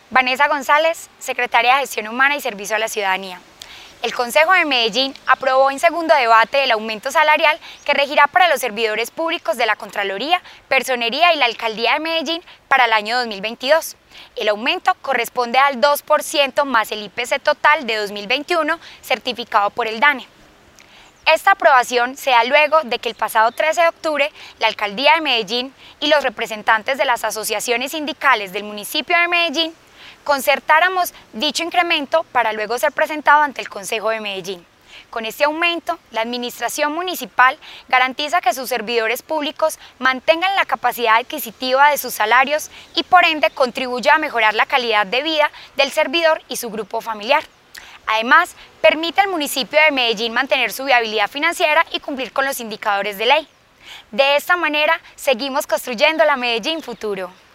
Vanessa González, Secretaria de Gestión Humana y Servicio a la Ciudadanía. El Consejo de Medellín aprobó en segundo debate el aumento salarial que regirá para los servidores públicos de la Contraloría, Personería y la Alcaldía de Medellín para el año 2022. El aumento corresponde al 2% más el IPC total de 2021 certificado por el DANE. Esta aprobación se da luego de que el pasado 13 de octubre la Alcaldía de Medellín y los representantes de las asociaciones sindicales del municipio de Medellín concertáramos dicho incremento para luego ser presentado ante el Consejo de Medellín. Con este aumento, la administración municipal garantiza que sus servidores públicos mantengan la capacidad adquisitiva de sus salarios y por ende contribuya a mejorar la calidad de vida del servidor y su grupo familiar. Además, permite al municipio de Medellín mantener su viabilidad financiera y cumplir con los indicadores de ley. De esta manera, seguimos construyendo la Medellín futuro.